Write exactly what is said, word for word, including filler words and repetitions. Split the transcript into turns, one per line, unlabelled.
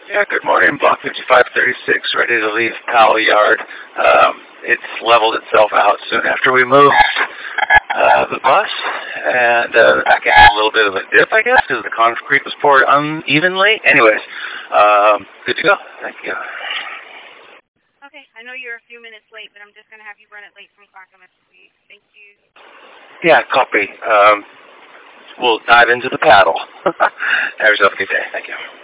Yeah, good morning. Block fifty-five thirty-six, ready to leave Powell Yard. Um, it's leveled itself out soon after we moved uh, the bus, and uh, back in a little bit of a dip, I guess, because the concrete was poured unevenly. Anyways, um, good to go. Thank you.
Okay, I know you're a few minutes late, but I'm just going to have you run it late from Clackamas. Thank you.
Yeah, copy. Um, we'll dive into the paddle. Have yourself a good day. Thank you.